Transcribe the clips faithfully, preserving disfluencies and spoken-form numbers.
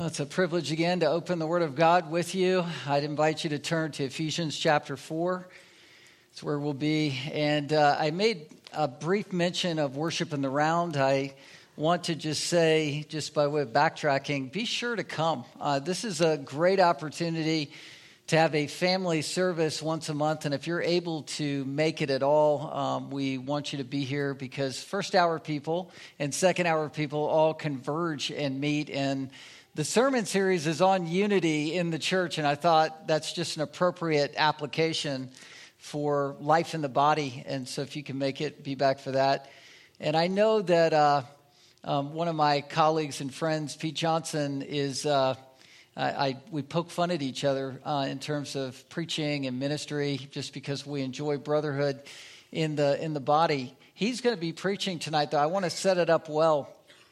It's a privilege again to open the Word of God with you. I'd invite you to turn to Ephesians chapter four. It's where we'll be. And uh, I made a brief mention of worship in the round. I want to just say, just by way of backtracking, be sure to come. Uh, this is a great opportunity to have a family service once a month. And if you're able to make it at all, um, we want you to be here because first hour people and second hour people all converge and meet. And the sermon series is on unity in the church, and I thought that's just an appropriate application for life in the body. And so if you can make it, be back for that. And I know that uh, um, one of my colleagues and friends, Pete Johnson, is, uh, I, I we poke fun at each other uh, in terms of preaching and ministry just because we enjoy brotherhood in the in the body. He's going to be preaching tonight, though. I want to set it up well.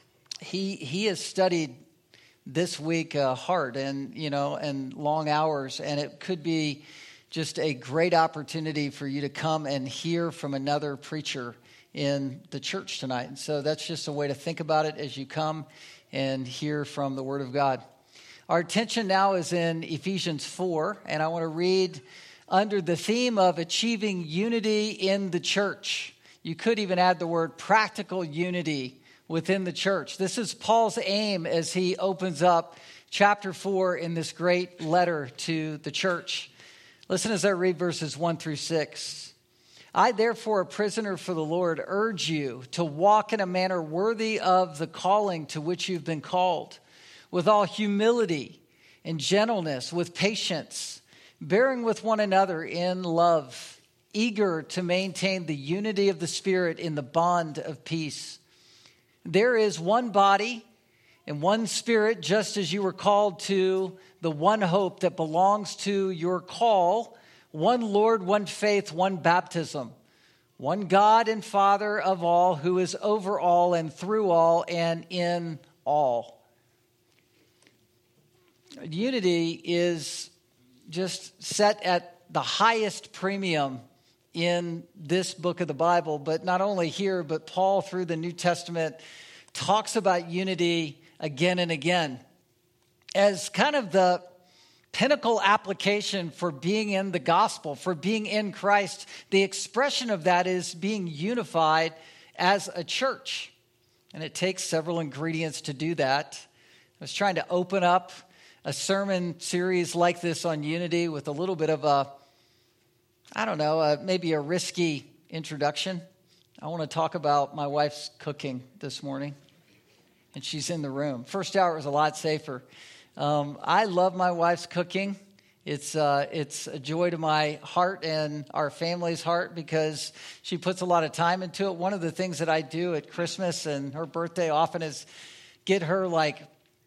He He has studied this week uh, hard and, you know, and long hours. And it could be just a great opportunity for you to come and hear from another preacher in the church tonight. And so that's just a way to think about it as you come and hear from the Word of God. Our attention now is in Ephesians four, and I want to read under the theme of achieving unity in the church. You could even add the word practical unity within the church. This is Paul's aim as he opens up chapter four in this great letter to the church. Listen as I read verses one through six. I, therefore, a prisoner for the Lord, urge you to walk in a manner worthy of the calling to which you've been called, with all humility and gentleness, with patience, bearing with one another in love, eager to maintain the unity of the Spirit in the bond of peace. There is one body and one Spirit, just as you were called to the one hope that belongs to your call, one Lord, one faith, one baptism, one God and Father of all, who is over all and through all and in all. Unity is just set at the highest premium in this book of the Bible, but not only here, but Paul through the New Testament talks about unity again and again as kind of the pinnacle application for being in the gospel, for being in Christ. The expression of that is being unified as a church, and it takes several ingredients to do that. I was trying to open up a sermon series like this on unity with a little bit of a I don't know, uh, maybe a risky introduction. I want to talk about my wife's cooking this morning, and she's in the room. First hour was a lot safer. Um, I love my wife's cooking. It's uh, it's a joy to my heart and our family's heart because she puts a lot of time into it. One of the things that I do at Christmas and her birthday often is get her like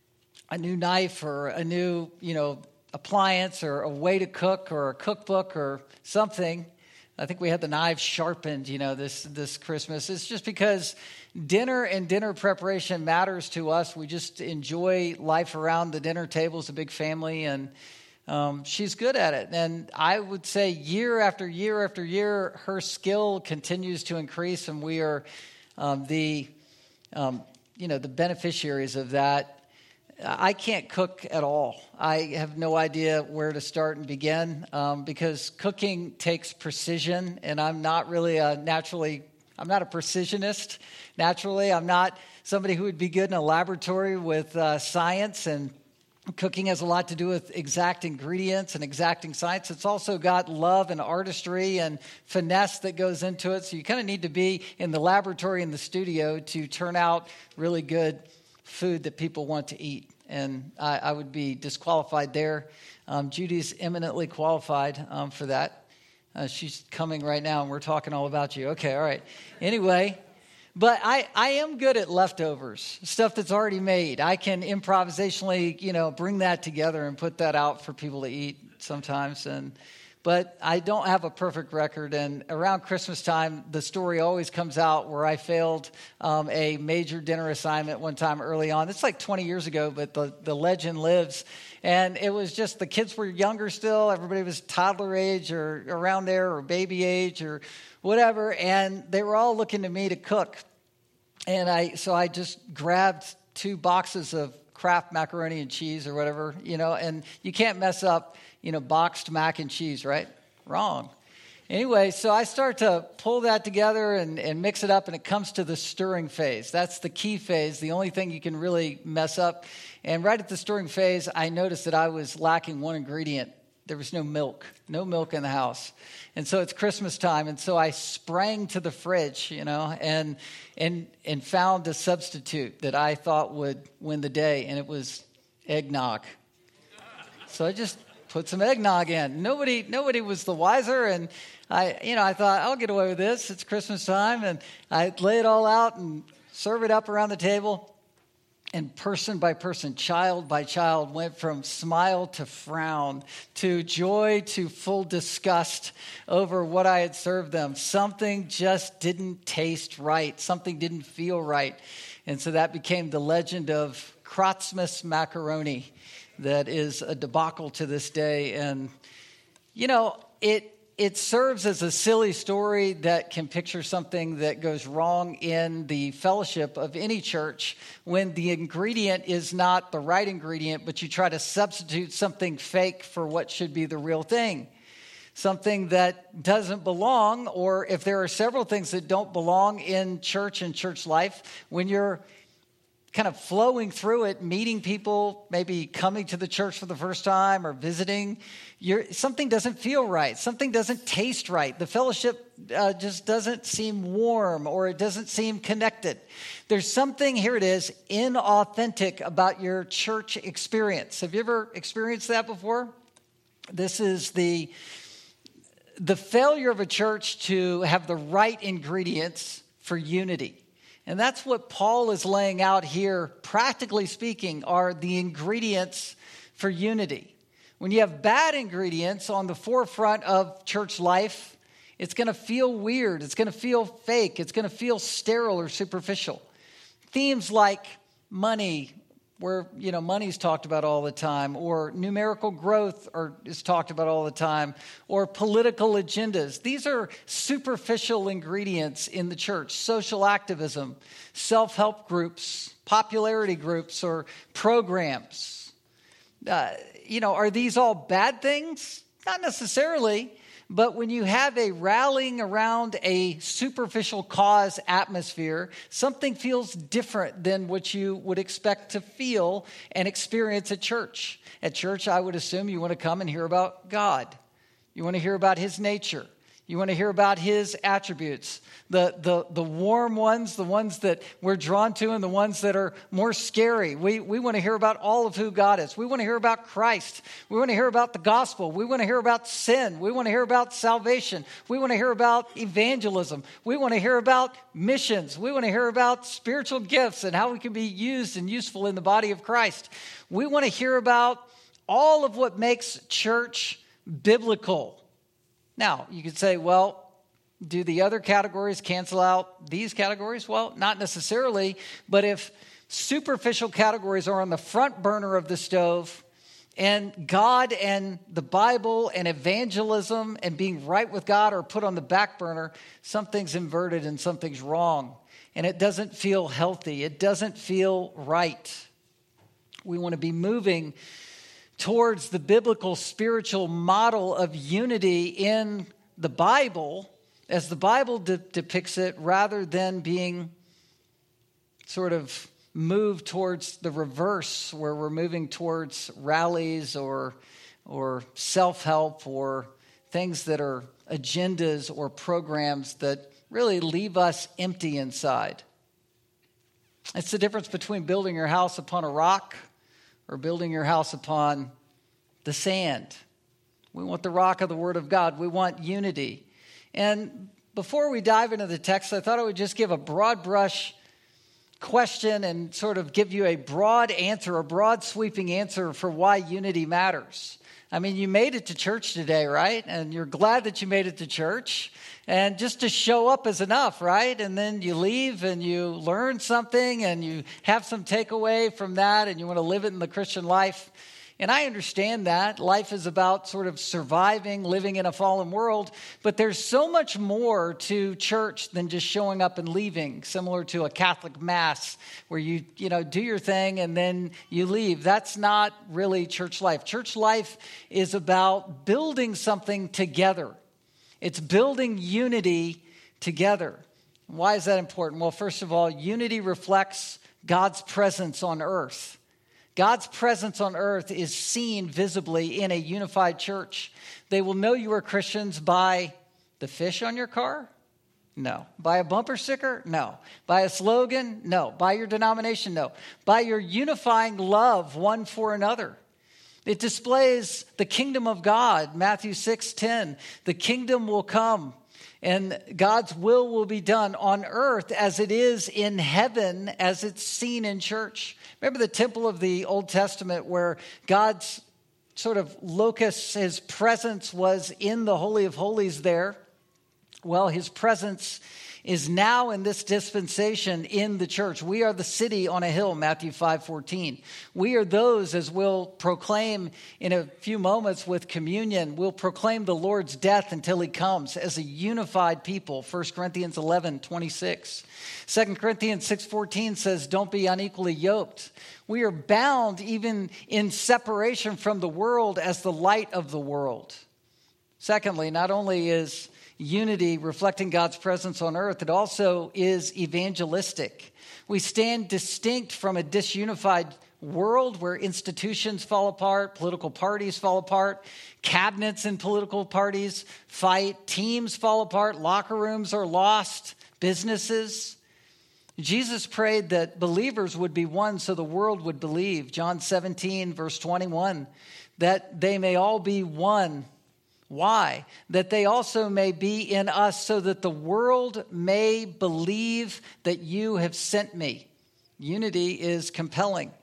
a new knife or a new, you know, appliance or a way to cook or a cookbook or something. I think we had the knives sharpened, you know, this this Christmas. It's just because dinner and dinner preparation matters to us. We just enjoy life around the dinner table as a big family, and um, she's good at it. And I would say year after year after year, her skill continues to increase, and we are um, the, um, you know, the beneficiaries of that. I can't cook at all. I have no idea where to start and begin um, because cooking takes precision, and I'm not really a naturally, I'm not a precisionist naturally. I'm not somebody who would be good in a laboratory with uh, science, and cooking has a lot to do with exact ingredients and exacting science. It's also got love and artistry and finesse that goes into it. So you kind of need to be in the laboratory in the studio to turn out really good food that people want to eat. And I, I would be disqualified there. Um, Judy's eminently qualified um, for that. Uh, she's coming right now, and we're talking all about you. Okay, all right. Anyway, but I, I am good at leftovers, stuff that's already made. I can improvisationally, you know, bring that together and put that out for people to eat sometimes. And But I don't have a perfect record, and around Christmas time, the story always comes out where I failed um, a major dinner assignment one time early on. It's like twenty years ago, but the, the legend lives. And it was just the kids were younger still. Everybody was toddler age or around there or baby age or whatever, and they were all looking to me to cook. And I so I just grabbed two boxes of Kraft macaroni and cheese or whatever, you know, and you can't mess up, you know, boxed mac and cheese, right? Wrong. Anyway, so I start to pull that together and, and mix it up, and it comes to the stirring phase. That's the key phase, the only thing you can really mess up. And right at the stirring phase, I noticed that I was lacking one ingredient. There was no milk, no milk in the house. And so it's Christmas time, and so I sprang to the fridge, you know, and and and found a substitute that I thought would win the day, and it was eggnog. So I just put some eggnog in. Nobody nobody was the wiser, and I, you know, I thought, I'll get away with this. It's Christmas time, and I lay it all out and serve it up around the table. And person by person, child by child, went from smile to frown, to joy to full disgust over what I had served them. Something just didn't taste right. Something didn't feel right. And so that became the legend of Kratzmas macaroni that is a debacle to this day. And, you know, it It serves as a silly story that can picture something that goes wrong in the fellowship of any church when the ingredient is not the right ingredient, but you try to substitute something fake for what should be the real thing. Something that doesn't belong, or if there are several things that don't belong in church and church life, when you're kind of flowing through it, meeting people, maybe coming to the church for the first time or visiting, you're, something doesn't feel right. Something doesn't taste right. The fellowship uh, just doesn't seem warm, or it doesn't seem connected. There's something, here it is, inauthentic about your church experience. Have you ever experienced that before? This is the, the failure of a church to have the right ingredients for unity. And that's what Paul is laying out here, practically speaking, are the ingredients for unity. When you have bad ingredients on the forefront of church life, it's going to feel weird. It's going to feel fake. It's going to feel sterile or superficial. Themes like money, where, you know, money's talked about all the time, or numerical growth or is talked about all the time, or political agendas. These are superficial ingredients in the church. Social activism, self-help groups, popularity groups, or programs. Uh, you know, are these all bad things? Not necessarily. But when you have a rallying around a superficial cause atmosphere, something feels different than what you would expect to feel and experience at church. At church, I would assume you want to come and hear about God. You want to hear about his nature. You want to hear about his attributes, the, the, the warm ones, the ones that we're drawn to, and the ones that are more scary. We, we want to hear about all of who God is. We want to hear about Christ. We want to hear about the gospel. We want to hear about sin. We want to hear about salvation. We want to hear about evangelism. We want to hear about missions. We want to hear about spiritual gifts and how we can be used and useful in the body of Christ. We want to hear about all of what makes church biblical. Now, you could say, well, do the other categories cancel out these categories? Well, not necessarily. But if superficial categories are on the front burner of the stove, and God and the Bible and evangelism and being right with God are put on the back burner, something's inverted and something's wrong. And it doesn't feel healthy. It doesn't feel right. We want to be moving towards the biblical spiritual model of unity in the Bible, as the Bible de- depicts it, rather than being sort of moved towards the reverse, where we're moving towards rallies or, or self-help or things that are agendas or programs that really leave us empty inside. It's the difference between building your house upon a rock or building your house upon the sand. We want the rock of the Word of God. We want unity. And before we dive into the text, I thought I would just give a broad brush question and sort of give you a broad answer, a broad sweeping answer for why unity matters. I mean, you made it to church today, right? And you're glad that you made it to church. And just to show up is enough, right? And then you leave and you learn something and you have some takeaway from that and you want to live it in the Christian life. And I understand that. Life is about sort of surviving, living in a fallen world. But there's so much more to church than just showing up and leaving, similar to a Catholic Mass where you, you know, do your thing and then you leave. That's not really church life. Church life is about building something together. It's building unity together. Why is that important? Well, first of all, unity reflects God's presence on earth. God's presence on earth is seen visibly in a unified church. They will know you are Christians by the fish on your car? No. By a bumper sticker? No. By a slogan? No. By your denomination? No. By your unifying love one for another. It displays the kingdom of God. Matthew six ten. The kingdom will come and God's will will be done on earth as it is in heaven, as it's seen in church. Remember the temple of the Old Testament where God's sort of locus, his presence was in the Holy of Holies there? Well, his presence is now in this dispensation in the church. We are the city on a hill, Matthew five fourteen. We are those, as we'll proclaim in a few moments with communion, we'll proclaim the Lord's death until he comes as a unified people, First Corinthians eleven twenty-six. Second Corinthians six fourteen says, don't be unequally yoked. We are bound even in separation from the world as the light of the world. Secondly, not only is unity reflecting God's presence on earth, it also is evangelistic. We stand distinct from a disunified world where institutions fall apart, political parties fall apart, cabinets and political parties fight, teams fall apart, locker rooms are lost, businesses. Jesus prayed that believers would be one so the world would believe. John seventeen, verse twenty-one, that they may all be one. Why? That they also may be in us so that the world may believe that you have sent me. Unity is compelling.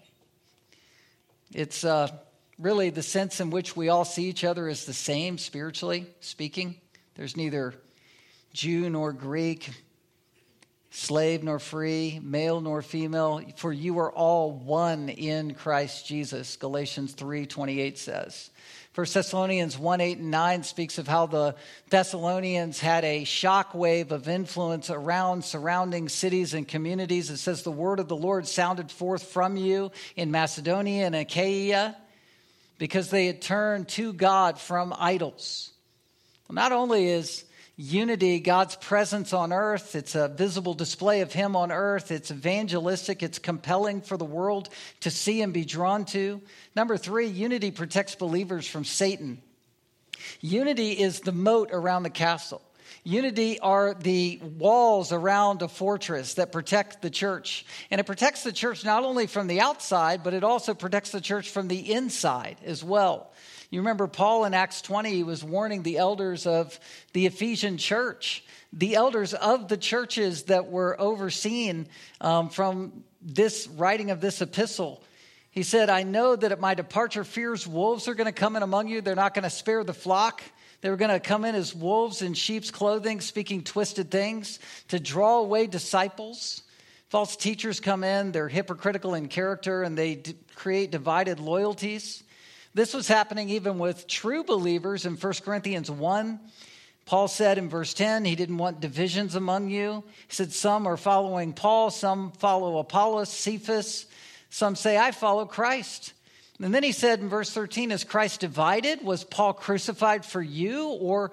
It's uh, really the sense in which we all see each other as the same, spiritually speaking. There's neither Jew nor Greek, slave nor free, male nor female, for you are all one in Christ Jesus, Galatians three twenty-eight says. First Thessalonians one, eight, and nine speaks of how the Thessalonians had a shockwave of influence around surrounding cities and communities. It says the word of the Lord sounded forth from you in Macedonia and Achaia because they had turned to God from idols. Well, not only is unity God's presence on earth, it's a visible display of him on earth, it's evangelistic, it's compelling for the world to see and be drawn to. Number three, unity protects believers from Satan. Unity is the moat around the castle. Unity are the walls around a fortress that protect the church. And it protects the church not only from the outside, but it also protects the church from the inside as well. You remember Paul in Acts twenty, he was warning the elders of the Ephesian church, the elders of the churches that were overseen um, from this writing of this epistle. He said, I know that at my departure, fierce wolves are going to come in among you. They're not going to spare the flock. They were going to come in as wolves in sheep's clothing, speaking twisted things to draw away disciples. False teachers come in. They're hypocritical in character and they d- create divided loyalties. This was happening even with true believers in First Corinthians one. Paul said in verse ten, he didn't want divisions among you. He said some are following Paul, some follow Apollos, Cephas. Some say, I follow Christ. And then he said in verse thirteen, is Christ divided? Was Paul crucified for you? Or,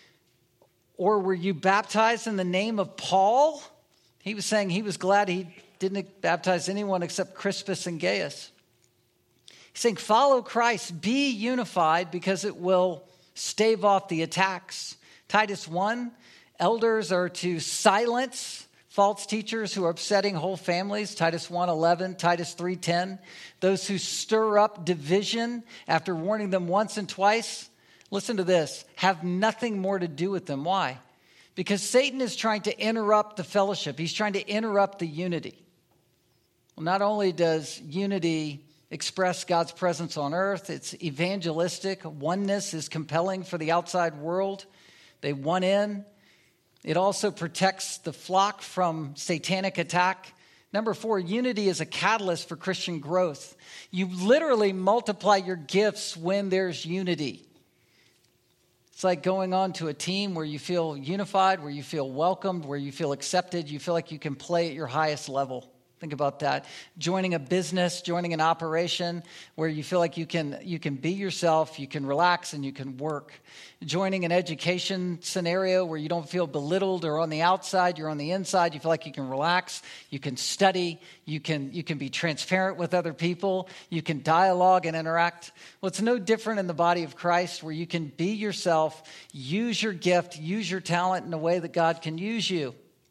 or were you baptized in the name of Paul? He was saying he was glad he didn't baptize anyone except Crispus and Gaius. He's saying follow Christ, be unified because it will stave off the attacks. Titus one, elders are to silence false teachers who are upsetting whole families, Titus one eleven, Titus three ten. Those who stir up division after warning them once and twice, listen to this, have nothing more to do with them. Why? Because Satan is trying to interrupt the fellowship. He's trying to interrupt the unity. Well, not only does unity express God's presence on earth, it's evangelistic. Oneness is compelling for the outside world. They want in. It also protects the flock from satanic attack. Number four, unity is a catalyst for Christian growth. You literally multiply your gifts when there's unity. It's like going on to a team where you feel unified, where you feel welcomed, where you feel accepted, you feel like you can play at your highest level. Think about that. Joining a business, joining an operation where you feel like you can you can be yourself, you can relax, and you can work. Joining an education scenario where you don't feel belittled or on the outside, you're on the inside, you feel like you can relax, you can study, you can you can be transparent with other people, you can dialogue and interact. Well, it's no different in the body of Christ where you can be yourself, use your gift, use your talent in a way that God can use you.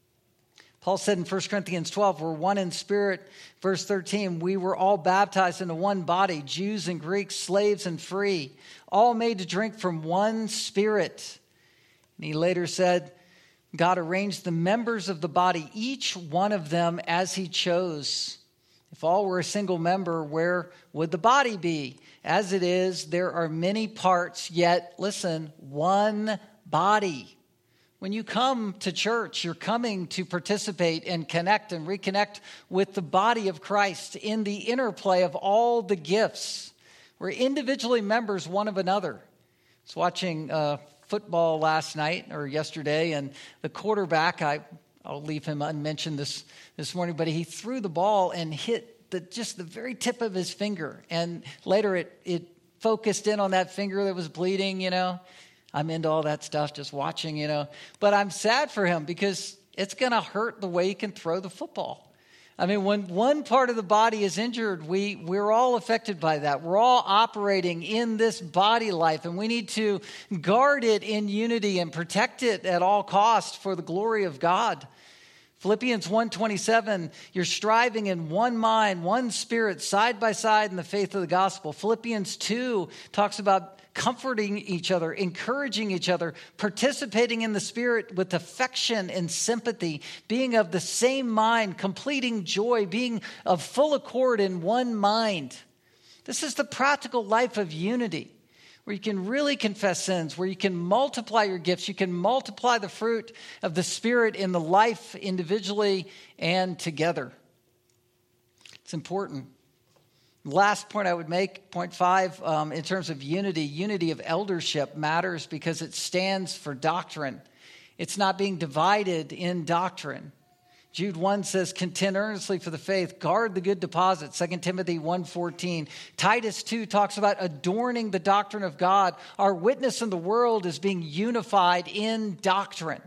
Paul said in First Corinthians twelve, we're one in spirit. Verse thirteen, we were all baptized into one body, Jews and Greeks, slaves and free, all made to drink from one spirit. And he later said, God arranged the members of the body, each one of them as he chose. If all were a single member, where would the body be? As it is, there are many parts, yet, listen, one body. When you come to church, you're coming to participate and connect and reconnect with the body of Christ in the interplay of all the gifts. We're individually members one of another. I was watching uh, football last night or yesterday, and the quarterback, I, I'll leave him unmentioned this, this morning, but he threw the ball and hit the, just the very tip of his finger. And later it, it focused in on that finger that was bleeding, you know. I'm into all that stuff, just watching, you know. But I'm sad for him because it's going to hurt the way he can throw the football. I mean, when one part of the body is injured, we, we're all affected by that. We're all operating in this body life, and we need to guard it in unity and protect it at all costs for the glory of God. Philippians one twenty-seven, you're striving in one mind, one spirit, side by side in the faith of the gospel. Philippians two talks about comforting each other, encouraging each other, participating in the Spirit with affection and sympathy, being of the same mind, completing joy, being of full accord in one mind. This is the practical life of unity, where you can really confess sins, where you can multiply your gifts, you can multiply the fruit of the Spirit in the life individually and together. It's important. Last point I would make, point five, um, in terms of unity, unity of eldership matters because it stands for doctrine. It's not being divided in doctrine. Jude one says, contend earnestly for the faith, guard the good deposit, Second Timothy one fourteen. Titus two talks about adorning the doctrine of God. Our witness in the world is being unified in doctrine.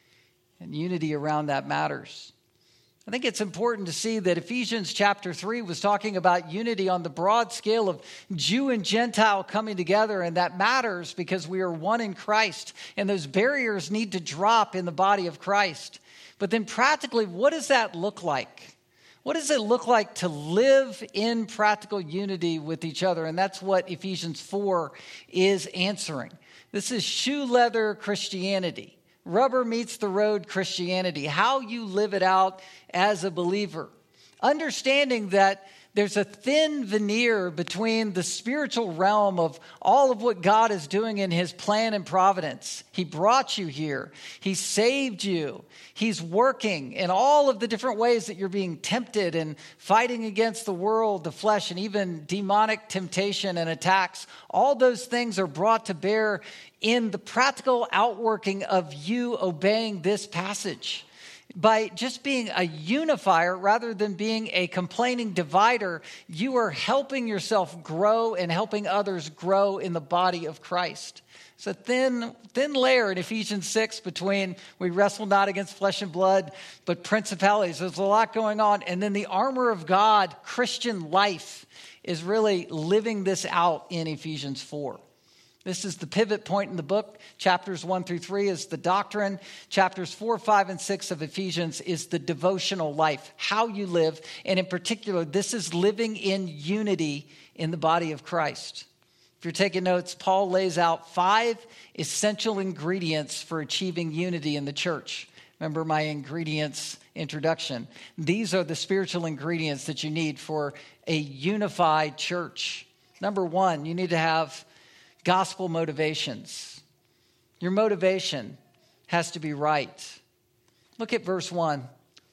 And unity around that matters. I think it's important to see that Ephesians chapter three was talking about unity on the broad scale of Jew and Gentile coming together, and that matters because we are one in Christ, and those barriers need to drop in the body of Christ. But then practically, what does that look like? What does it look like to live in practical unity with each other? And that's what Ephesians four is answering. This is shoe leather Christianity. Rubber meets the road Christianity, how you live it out as a believer. Understanding that there's a thin veneer between the spiritual realm of all of what God is doing in his plan and providence. He brought you here. He saved you. He's working in all of the different ways that you're being tempted and fighting against the world, the flesh, and even demonic temptation and attacks. All those things are brought to bear in the practical outworking of you obeying this passage. By just being a unifier rather than being a complaining divider, you are helping yourself grow and helping others grow in the body of Christ. It's a thin, thin layer in Ephesians six between we wrestle not against flesh and blood, but principalities. There's a lot going on. And then the armor of God, Christian life, is really living this out in Ephesians four. This is the pivot point in the book. Chapters one through three is the doctrine. Chapters four, five, and six of Ephesians is the devotional life, how you live. And in particular, this is living in unity in the body of Christ. If you're taking notes, Paul lays out five essential ingredients for achieving unity in the church. Remember my ingredients introduction. These are the spiritual ingredients that you need for a unified church. Number one, you need to have gospel motivations. Your motivation has to be right. Look at verse one.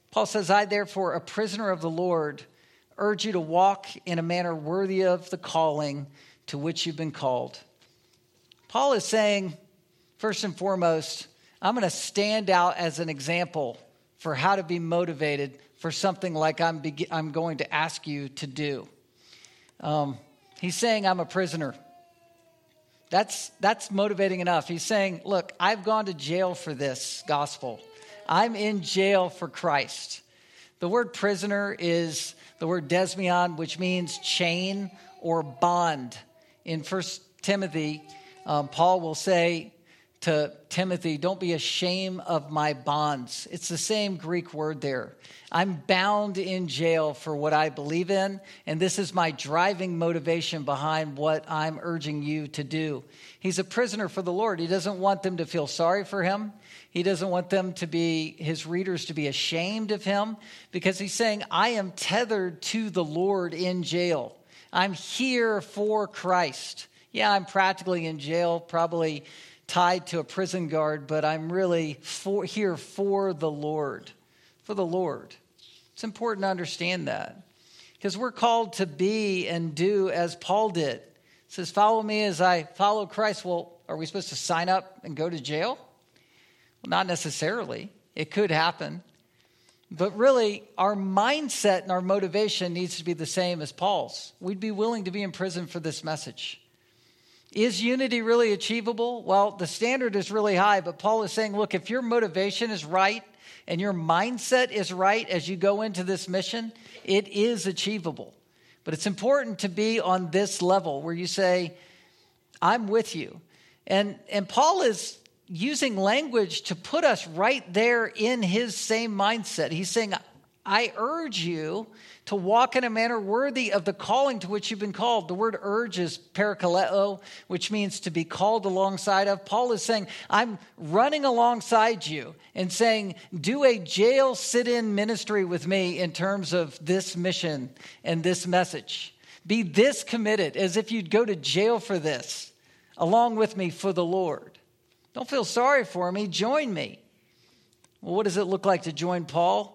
Paul says, I therefore, a prisoner of the Lord, urge you to walk in a manner worthy of the calling to which you've been called. Paul is saying, first and foremost, I'm going to stand out as an example for how to be motivated for something like I'm, be- I'm going to ask you to do. Um, he's saying I'm a prisoner. That's, that's motivating enough. He's saying, look, I've gone to jail for this gospel. I'm in jail for Christ. The word prisoner is the word desmion, which means chain or bond. In First Timothy, um, Paul will say to Timothy, don't be ashamed of my bonds. It's the same Greek word there. I'm bound in jail for what I believe in, and this is my driving motivation behind what I'm urging you to do. He's a prisoner for the Lord. He doesn't want them to feel sorry for him. He doesn't want them to be, his readers to be ashamed of him, because he's saying, I am tethered to the Lord in jail. I'm here for Christ. Yeah, I'm practically in jail, probably tied to a prison guard, but I'm really for, here for the Lord, for the Lord. It's important to understand that, because we're called to be and do as Paul did. It says, follow me as I follow Christ. Well, are we supposed to sign up and go to jail? Well, not necessarily. It could happen. But really, our mindset and our motivation needs to be the same as Paul's. We'd be willing to be in prison for this message. Is unity really achievable? Well, the standard is really high, but Paul is saying, look, if your motivation is right and your mindset is right as you go into this mission, it is achievable. But it's important to be on this level where you say, I'm with you. And, and Paul is using language to put us right there in his same mindset. He's saying, I urge you to walk in a manner worthy of the calling to which you've been called. The word urge is parakaleo, which means to be called alongside of. Paul is saying, I'm running alongside you and saying, do a jail sit-in ministry with me in terms of this mission and this message. Be this committed as if you'd go to jail for this, along with me for the Lord. Don't feel sorry for me. Join me. Well, what does it look like to join Paul?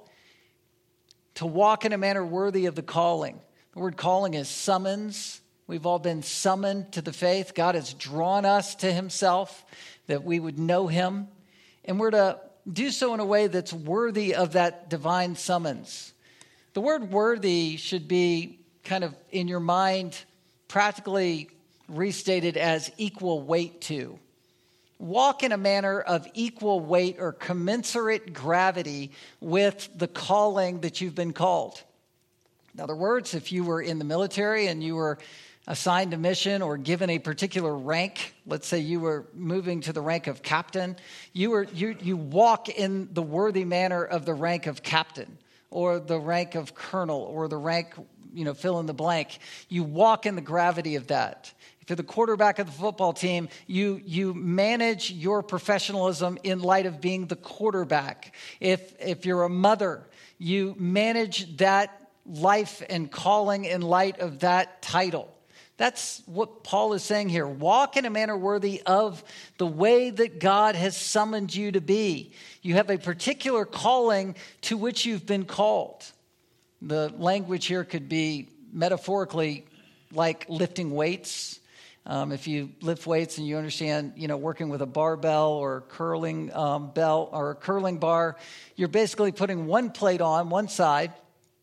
To walk in a manner worthy of the calling. The word calling is summons. We've all been summoned to the faith. God has drawn us to himself that we would know him. And we're to do so in a way that's worthy of that divine summons. The word worthy should be kind of in your mind practically restated as equal weight to. Walk in a manner of equal weight or commensurate gravity with the calling that you've been called. In other words, if you were in the military and you were assigned a mission or given a particular rank, let's say you were moving to the rank of captain, you were you you walk in the worthy manner of the rank of captain or the rank of colonel or the rank, you know, fill in the blank. You walk in the gravity of that. If you're the quarterback of the football team, you, you manage your professionalism in light of being the quarterback. If, if you're a mother, you manage that life and calling in light of that title. That's what Paul is saying here. Walk in a manner worthy of the way that God has summoned you to be. You have a particular calling to which you've been called. The language here could be metaphorically like lifting weights. Um, if you lift weights and you understand, you know, working with a barbell or a curling um, bell or a curling bar, you're basically putting one plate on one side,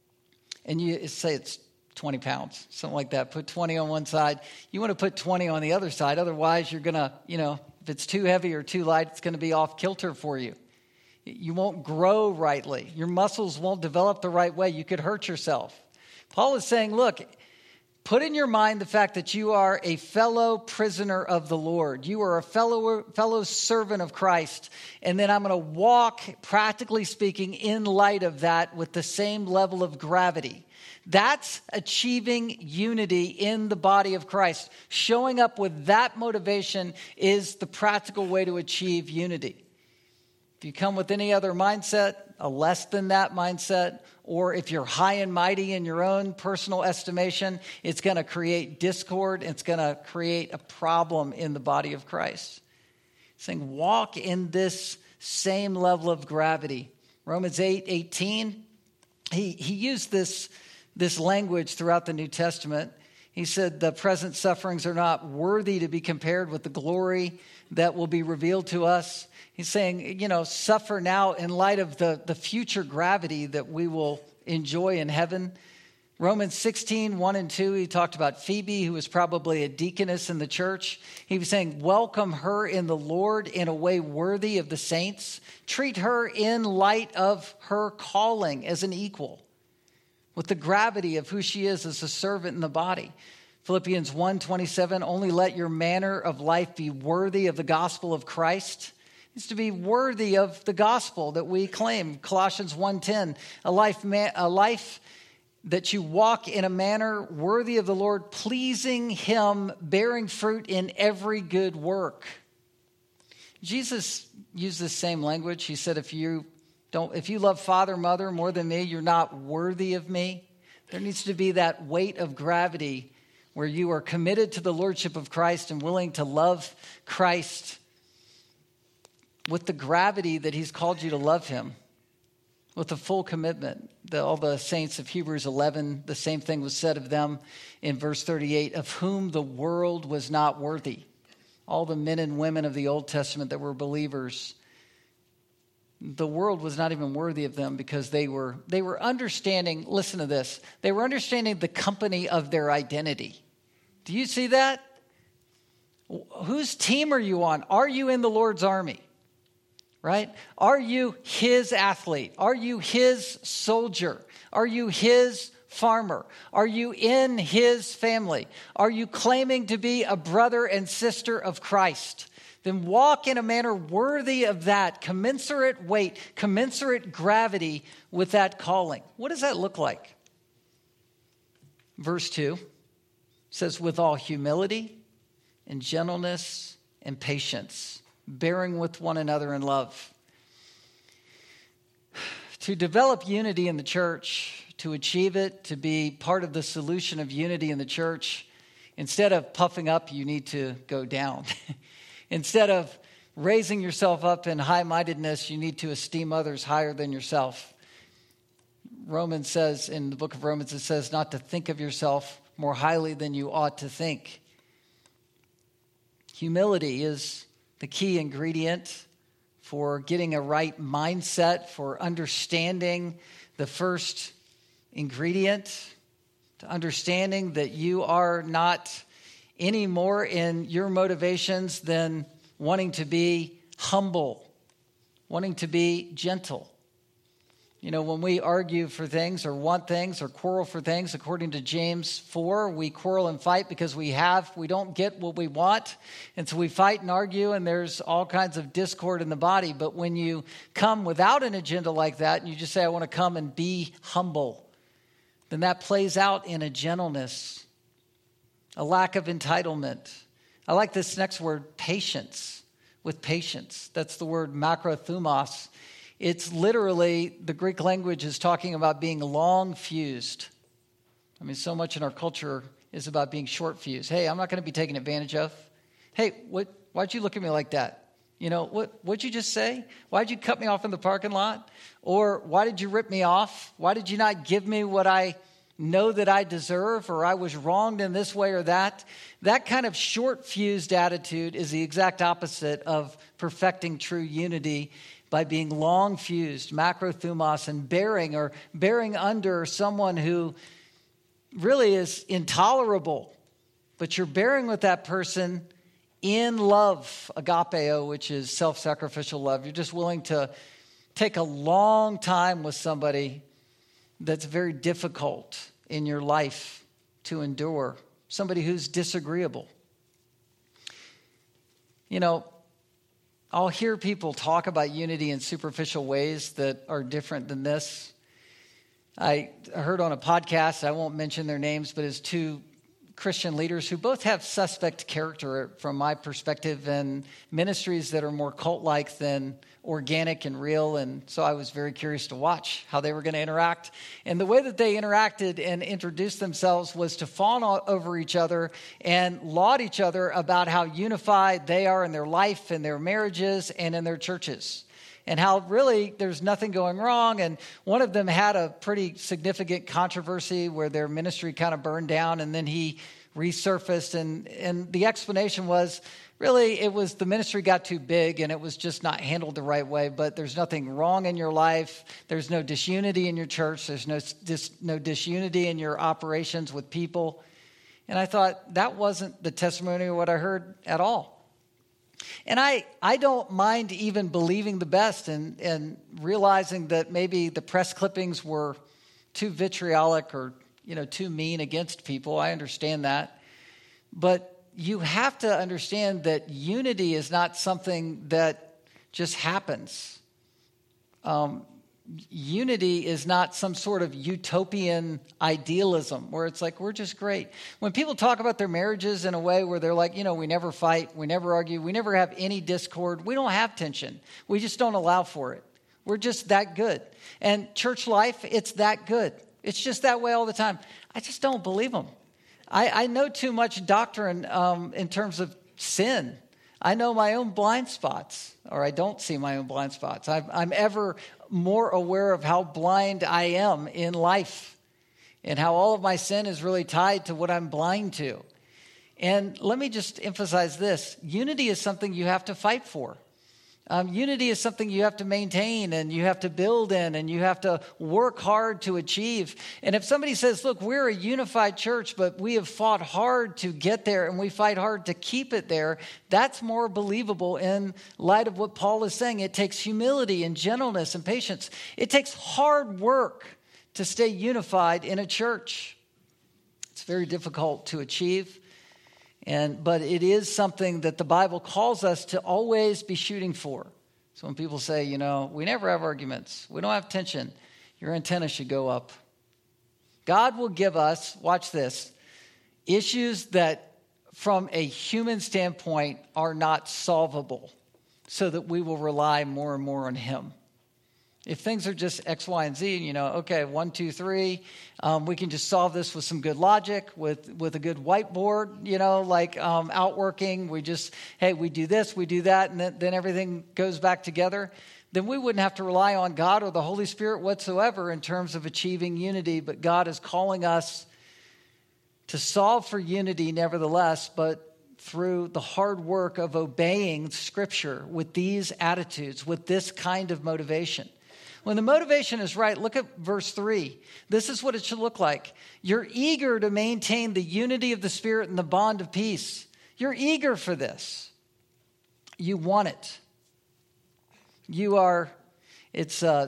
and you say it's twenty pounds, something like that. Put twenty on one side. You want to put twenty on the other side. Otherwise, you're going to, you know, if it's too heavy or too light, it's going to be off kilter for you. You won't grow rightly. Your muscles won't develop the right way. You could hurt yourself. Paul is saying, look, put in your mind the fact that you are a fellow prisoner of the Lord. You are a fellow, fellow servant of Christ. And then I'm going to walk, practically speaking, in light of that with the same level of gravity. That's achieving unity in the body of Christ. Showing up with that motivation is the practical way to achieve unity. If you come with any other mindset, a less than that mindset, or if you're high and mighty in your own personal estimation, it's going to create discord. It's going to create a problem in the body of Christ. Saying, walk in this same level of gravity. Romans eight eighteen, he, he used this, this language throughout the New Testament. He said the present sufferings are not worthy to be compared with the glory that will be revealed to us. He's saying, you know, suffer now in light of the, the future gravity that we will enjoy in heaven. Romans sixteen, one and two, he talked about Phoebe, who was probably a deaconess in the church. He was saying, welcome her in the Lord in a way worthy of the saints. Treat her in light of her calling as an equal, with the gravity of who she is as a servant in the body. Philippians one twenty-seven, only let your manner of life be worthy of the gospel of Christ. It's to be worthy of the gospel that we claim. Colossians one ten, a life, a life that you walk in a manner worthy of the Lord, pleasing him, bearing fruit in every good work. Jesus used this same language. He said, if you don't, if you love father, mother more than me, you're not worthy of me. There needs to be that weight of gravity where you are committed to the lordship of Christ and willing to love Christ with the gravity that he's called you to love him, with a full commitment. The, all the saints of Hebrews eleven, the same thing was said of them in verse thirty-eight, of whom the world was not worthy. All the men and women of the Old Testament that were believers, the world was not even worthy of them because they were they were understanding, listen to this, they were understanding the company of their identity. Do you see that? Whose team are you on? Are you in the Lord's army? Right? Are you his athlete? Are you his soldier? Are you his farmer? Are you in his family? Are you claiming to be a brother and sister of Christ? Then walk in a manner worthy of that, commensurate weight, commensurate gravity with that calling. What does that look like? Verse two says, with all humility and gentleness and patience, bearing with one another in love. To develop unity in the church, to achieve it, to be part of the solution of unity in the church, instead of puffing up, you need to go down. Instead of raising yourself up in high-mindedness, you need to esteem others higher than yourself. Romans says, in the book of Romans, it says not to think of yourself more highly than you ought to think. Humility is the key ingredient for getting a right mindset, for understanding the first ingredient, to understanding that you are not any more in your motivations than wanting to be humble, wanting to be gentle. You know, when we argue for things or want things or quarrel for things, according to James four, we quarrel and fight because we have, we don't get what we want. And so we fight and argue, and there's all kinds of discord in the body. But when you come without an agenda like that, and you just say, I want to come and be humble, then that plays out in a gentleness, a lack of entitlement. I like this next word, patience, with patience. That's the word makrothumos. It's literally, the Greek language is talking about being long fused. I mean, so much in our culture is about being short fused. Hey, I'm not going to be taken advantage of. Hey, what? Why'd you look at me like that? You know, what, what'd you just say? Why'd you cut me off in the parking lot? Or why did you rip me off? Why did you not give me what I know that I deserve, or I was wronged in this way or that? That kind of short fused attitude is the exact opposite of perfecting true unity by being long fused, makrothumos, and bearing or bearing under someone who really is intolerable, but you're bearing with that person in love, agapeo, which is self-sacrificial love. You're just willing to take a long time with somebody that's very difficult in your life to endure, somebody who's disagreeable. You know, I'll hear people talk about unity in superficial ways that are different than this. I heard on a podcast, I won't mention their names, but it's two Christian leaders who both have suspect character from my perspective, and ministries that are more cult-like than organic and real. And so I was very curious to watch how they were going to interact. And the way that they interacted and introduced themselves was to fawn over each other and laud each other about how unified they are in their life, in their marriages, and in their churches. and how really there's nothing going wrong. And one of them had a pretty significant controversy where their ministry kind of burned down, and then he resurfaced. And, and the explanation was really it was the ministry got too big and it was just not handled the right way. But there's nothing wrong in your life. There's no disunity in your church. There's no, dis, no disunity in your operations with people. And I thought that wasn't the testimony of what I heard at all. And I, I don't mind even believing the best and, and realizing that maybe the press clippings were too vitriolic or, you know, too mean against people. I understand that. But you have to understand that unity is not something that just happens. Um, unity is not some sort of utopian idealism where it's like, we're just great. When people talk about their marriages in a way where they're like, you know, we never fight, we never argue, we never have any discord, we don't have tension. We just don't allow for it. We're just that good. And church life, it's that good. It's just that way all the time. I just don't believe them. I, I know too much doctrine um, in terms of sin. I know my own blind spots, or I don't see my own blind spots. I'm, I'm ever more aware of how blind I am in life and how all of my sin is really tied to what I'm blind to. And let me just emphasize this. Unity is something you have to fight for. Um, unity is something you have to maintain and you have to build in and you have to work hard to achieve. And if somebody says, look, we're a unified church, but we have fought hard to get there and we fight hard to keep it there, that's more believable in light of what Paul is saying. It takes humility and gentleness and patience. It takes hard work to stay unified in a church. It's very difficult to achieve. And but it is something that the Bible calls us to always be shooting for. So when people say, you know, we never have arguments, we don't have tension, your antenna should go up. God will give us, watch this, issues that from a human standpoint are not solvable so that we will rely more and more on him. If things are just X, Y, and Z, you know, okay, one, two, three, um, we can just solve this with some good logic, with, with a good whiteboard, you know, like um, outworking. We just, hey, we do this, we do that, and then, then everything goes back together. Then we wouldn't have to rely on God or the Holy Spirit whatsoever in terms of achieving unity. But God is calling us to solve for unity nevertheless, but through the hard work of obeying Scripture with these attitudes, with this kind of motivation. When the motivation is right, look at verse three. This is what it should look like. You're eager to maintain the unity of the Spirit and the bond of peace. You're eager for this. You want it. You are, it's uh,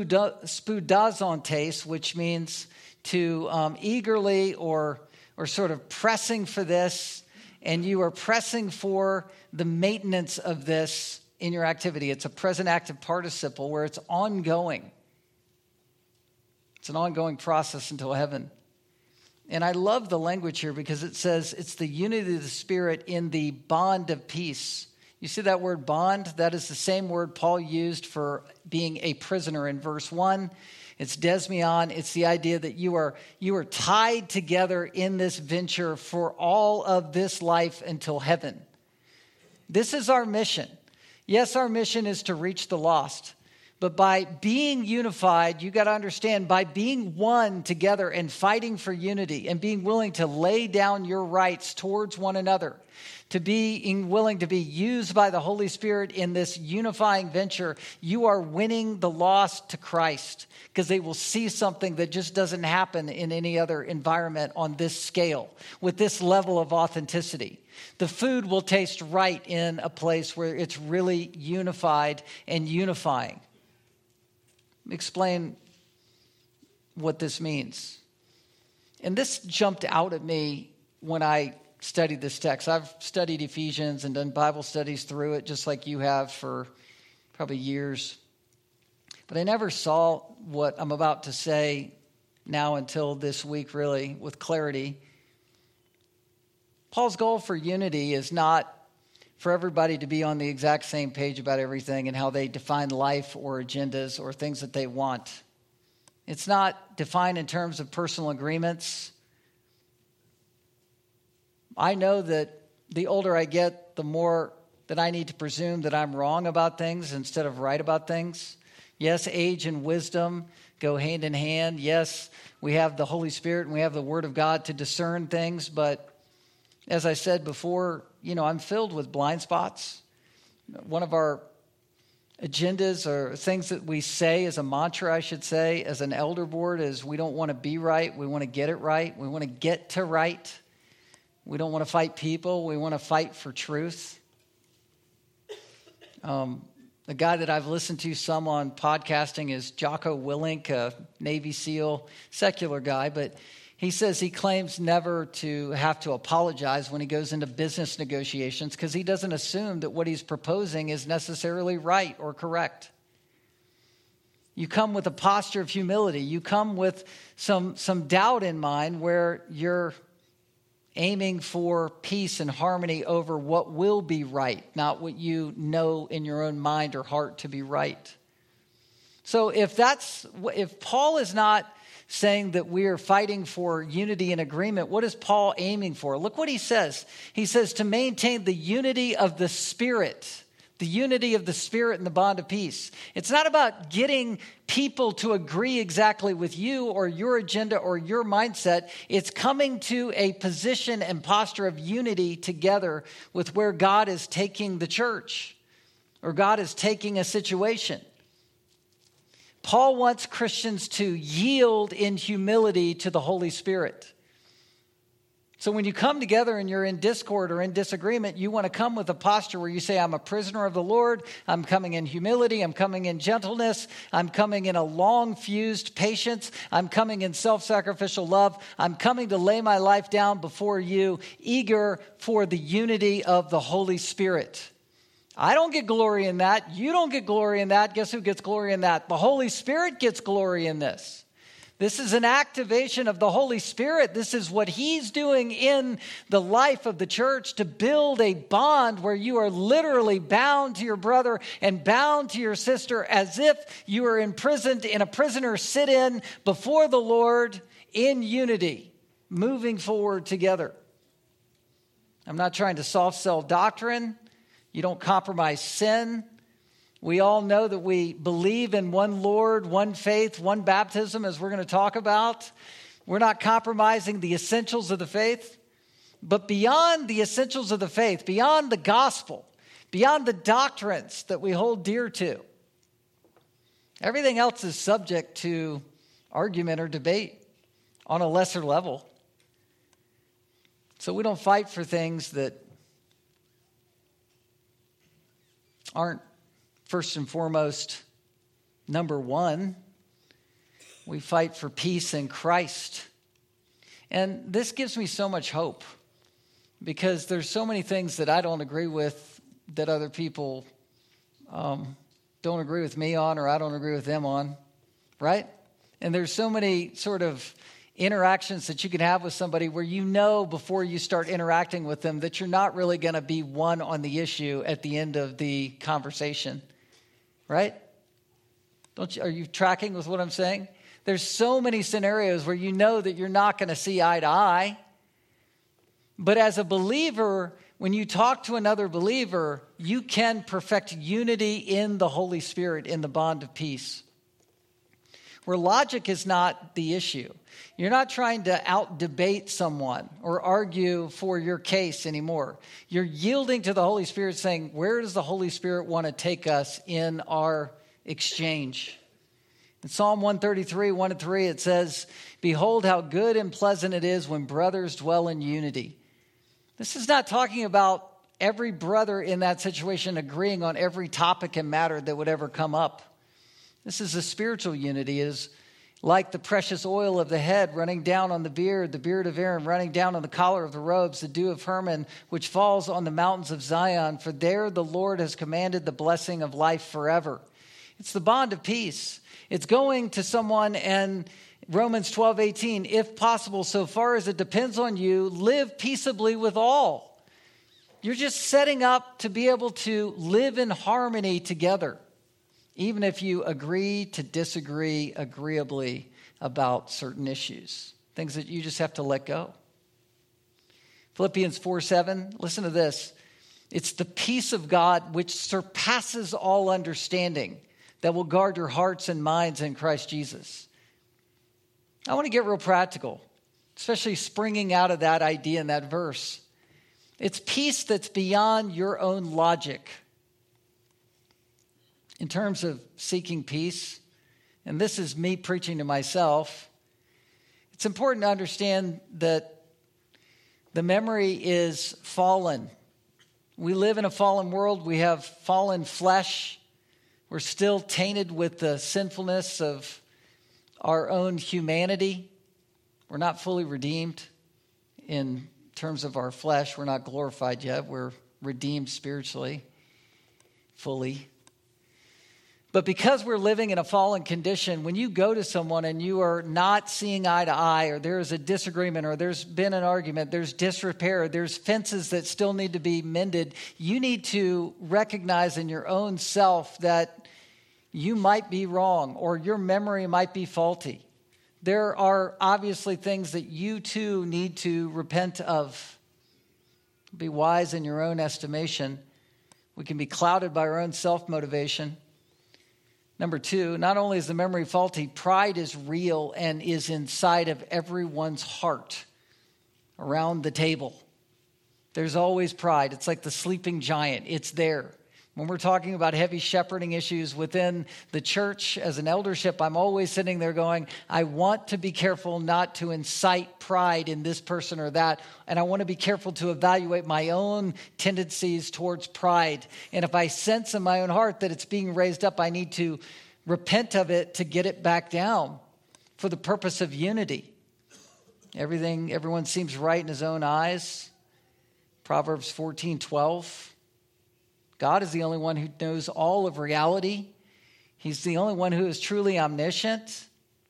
spudazontes, which means to um, eagerly or, or sort of pressing for this, and you are pressing for the maintenance of this in your activity. It's a present active participle where it's ongoing. It's an ongoing process until heaven. And I love the language here because it says it's the unity of the Spirit in the bond of peace. You see that word bond? That is the same word Paul used for being a prisoner in verse one. It's desmion. It's the idea that you are, you are tied together in this venture for all of this life until heaven. This is our mission. Yes, our mission is to reach the lost. But by being unified, you got to understand, by being one together and fighting for unity and being willing to lay down your rights towards one another, to being willing to be used by the Holy Spirit in this unifying venture, you are winning the lost to Christ because they will see something that just doesn't happen in any other environment on this scale, with this level of authenticity. The food will taste right in a place where it's really unified and unifying. Let me explain what this means. And this jumped out at me when I studied this text. I've studied Ephesians and done Bible studies through it, just like you have for probably years. But I never saw what I'm about to say now until this week, really, with clarity. Paul's goal for unity is not for everybody to be on the exact same page about everything and how they define life or agendas or things that they want. It's not defined in terms of personal agreements. I know that the older I get, the more that I need to presume that I'm wrong about things instead of right about things. Yes, age and wisdom go hand in hand. Yes, we have the Holy Spirit and we have the Word of God to discern things. But as I said before, you know, I'm filled with blind spots. One of our agendas or things that we say as a mantra, I should say, as an elder board is we don't want to be right. We want to get it right. We want to get to right. We don't want to fight people. We want to fight for truth. Um, the guy that I've listened to some on podcasting is Jocko Willink, a Navy SEAL, secular guy, but he says he claims never to have to apologize when he goes into business negotiations because he doesn't assume that what he's proposing is necessarily right or correct. You come with a posture of humility. You come with some, some doubt in mind where you're aiming for peace and harmony over what will be right, not what you know in your own mind or heart to be right. So if that's if Paul is not saying that we are fighting for unity and agreement, what is Paul aiming for? Look what he says. He says to maintain the unity of the Spirit. The unity of the Spirit and the bond of peace. It's not about getting people to agree exactly with you or your agenda or your mindset. It's coming to a position and posture of unity together with where God is taking the church or God is taking a situation. Paul wants Christians to yield in humility to the Holy Spirit. So when you come together and you're in discord or in disagreement, you want to come with a posture where you say, I'm a prisoner of the Lord. I'm coming in humility. I'm coming in gentleness. I'm coming in a long-fused patience. I'm coming in self-sacrificial love. I'm coming to lay my life down before you, eager for the unity of the Holy Spirit. I don't get glory in that. You don't get glory in that. Guess who gets glory in that? The Holy Spirit gets glory in this. This is an activation of the Holy Spirit. This is what He's doing in the life of the church to build a bond where you are literally bound to your brother and bound to your sister as if you are imprisoned in a prisoner sit-in before the Lord in unity, moving forward together. I'm not trying to soft sell doctrine. You don't compromise sin. We all know that we believe in one Lord, one faith, one baptism, as we're going to talk about. We're not compromising the essentials of the faith. But beyond the essentials of the faith, beyond the gospel, beyond the doctrines that we hold dear to, everything else is subject to argument or debate on a lesser level. So we don't fight for things that aren't first and foremost, number one. We fight for peace in Christ. And this gives me so much hope because there's so many things that I don't agree with that other people um, don't agree with me on or I don't agree with them on, right? And there's so many sort of interactions that you can have with somebody where you know before you start interacting with them that you're not really going to be one on the issue at the end of the conversation. Right? Don't you, are you tracking with what I'm saying? There's so many scenarios where you know that you're not going to see eye to eye. But as a believer, when you talk to another believer, you can perfect unity in the Holy Spirit, in the bond of peace. Where logic is not the issue. You're not trying to out-debate someone or argue for your case anymore. You're yielding to the Holy Spirit saying, where does the Holy Spirit want to take us in our exchange? In Psalm one thirty-three, one to three, it says, behold how good and pleasant it is when brothers dwell in unity. This is not talking about every brother in that situation agreeing on every topic and matter that would ever come up. This is a spiritual unity. It is like the precious oil of the head running down on the beard, the beard of Aaron running down on the collar of the robes, the dew of Hermon, which falls on the mountains of Zion. For there the Lord has commanded the blessing of life forever. It's the bond of peace. It's going to someone and Romans twelve eighteen, if possible, so far as it depends on you, live peaceably with all. You're just setting up to be able to live in harmony together. Even if you agree to disagree agreeably about certain issues, things that you just have to let go. Philippians four seven, listen to this. It's the peace of God which surpasses all understanding that will guard your hearts and minds in Christ Jesus. I want to get real practical, especially springing out of that idea in that verse. It's peace that's beyond your own logic. In terms of seeking peace, and this is me preaching to myself, it's important to understand that the memory is fallen. We live in a fallen world. We have fallen flesh. We're still tainted with the sinfulness of our own humanity. We're not fully redeemed in terms of our flesh. We're not glorified yet. We're redeemed spiritually, fully. But because we're living in a fallen condition, when you go to someone and you are not seeing eye to eye, or there is a disagreement, or there's been an argument, there's disrepair, there's fences that still need to be mended, you need to recognize in your own self that you might be wrong or your memory might be faulty. There are obviously things that you too need to repent of. Be wise in your own estimation. We can be clouded by our own self-motivation. Number two, not only is the memory faulty, pride is real and is inside of everyone's heart around the table. There's always pride. It's like the sleeping giant. It's there. When we're talking about heavy shepherding issues within the church as an eldership, I'm always sitting there going, I want to be careful not to incite pride in this person or that. And I want to be careful to evaluate my own tendencies towards pride. And if I sense in my own heart that it's being raised up, I need to repent of it to get it back down for the purpose of unity. Everything, everyone seems right in his own eyes. Proverbs fourteen twelve. God is the only one who knows all of reality. He's the only one who is truly omniscient.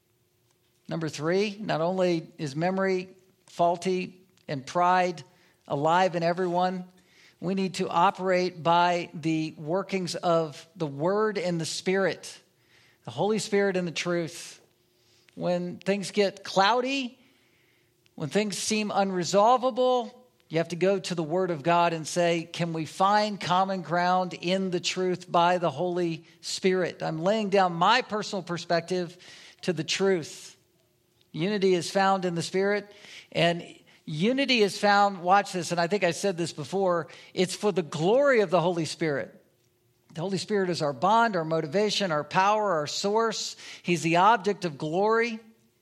Number three, not only is memory faulty and pride alive in everyone, we need to operate by the workings of the Word and the Spirit, the Holy Spirit and the truth. When things get cloudy, when things seem unresolvable, you have to go to the Word of God and say, can we find common ground in the truth by the Holy Spirit? I'm laying down my personal perspective to the truth. Unity is found in the Spirit, and unity is found, watch this, and I think I said this before, it's for the glory of the Holy Spirit. The Holy Spirit is our bond, our motivation, our power, our source. He's the object of glory.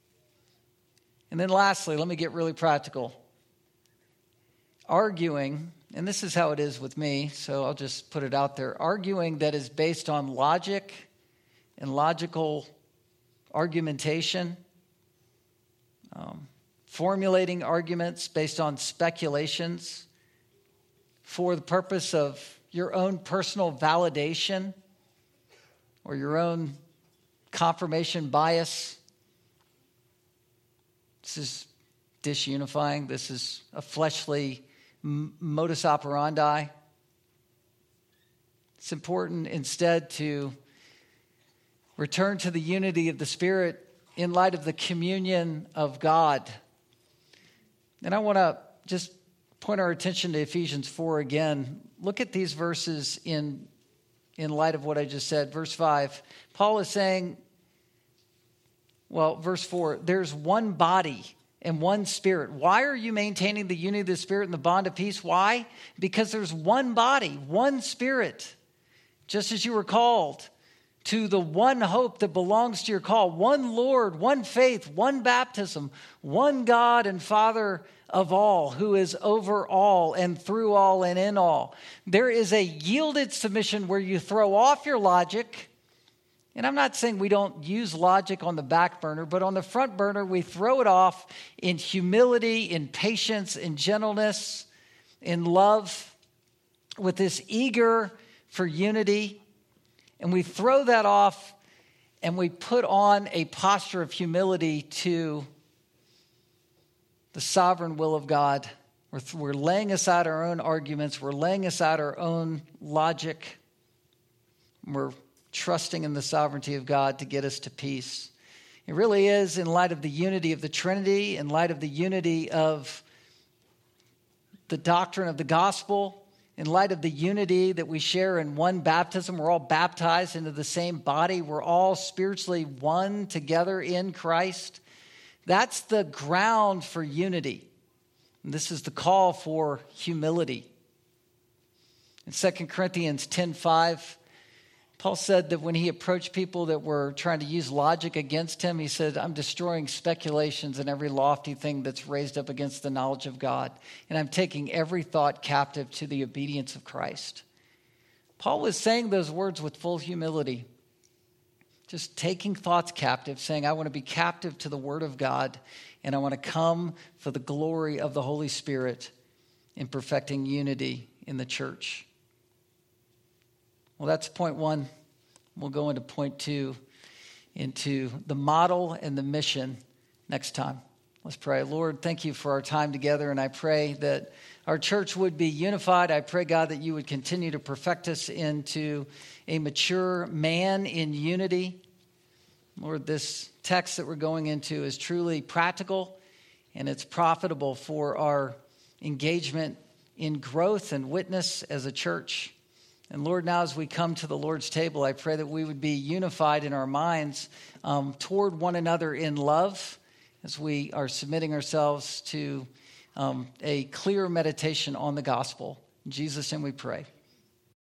And then lastly, let me get really practical. Arguing, and this is how it is with me, so I'll just put it out there. Arguing that is based on logic and logical argumentation, um, formulating arguments based on speculations for the purpose of your own personal validation or your own confirmation bias. This is disunifying. This is a fleshly modus operandi. It's important instead to return to the unity of the Spirit in light of the communion of God. And I want to just point our attention to Ephesians four again. Look at these verses in, in light of what I just said. Verse five, Paul is saying, well, verse four, there's one body and one Spirit. Why are you maintaining the unity of the Spirit and the bond of peace? Why? Because there's one body, one Spirit. Just as you were called to the one hope that belongs to your call, one Lord, one faith, one baptism, one God and Father of all, who is over all and through all and in all. There is a yielded submission where you throw off your logic. And I'm not saying we don't use logic on the back burner, but on the front burner, we throw it off in humility, in patience, in gentleness, in love, with this eager for unity. And we throw that off and we put on a posture of humility to the sovereign will of God. We're, we're laying aside our own arguments. We're laying aside our own logic. We're trusting in the sovereignty of God to get us to peace. It really is in light of the unity of the Trinity, in light of the unity of the doctrine of the gospel, in light of the unity that we share in one baptism. We're all baptized into the same body. We're all spiritually one together in Christ. That's the ground for unity. And this is the call for humility. In Second Corinthians ten five, Paul said that when he approached people that were trying to use logic against him, he said, I'm destroying speculations and every lofty thing that's raised up against the knowledge of God. And I'm taking every thought captive to the obedience of Christ. Paul was saying those words with full humility. Just taking thoughts captive, saying, I want to be captive to the word of God, and I want to come for the glory of the Holy Spirit in perfecting unity in the church. Well, that's point one. We'll go into point two, into the model and the mission next time. Let's pray. Lord, thank you for our time together, and I pray that our church would be unified. I pray, God, that you would continue to perfect us into a mature man in unity. Lord, this text that we're going into is truly practical, and it's profitable for our engagement in growth and witness as a church. And Lord, now as we come to the Lord's table, I pray that we would be unified in our minds um, toward one another in love as we are submitting ourselves to um, a clear meditation on the gospel. In Jesus' name we pray.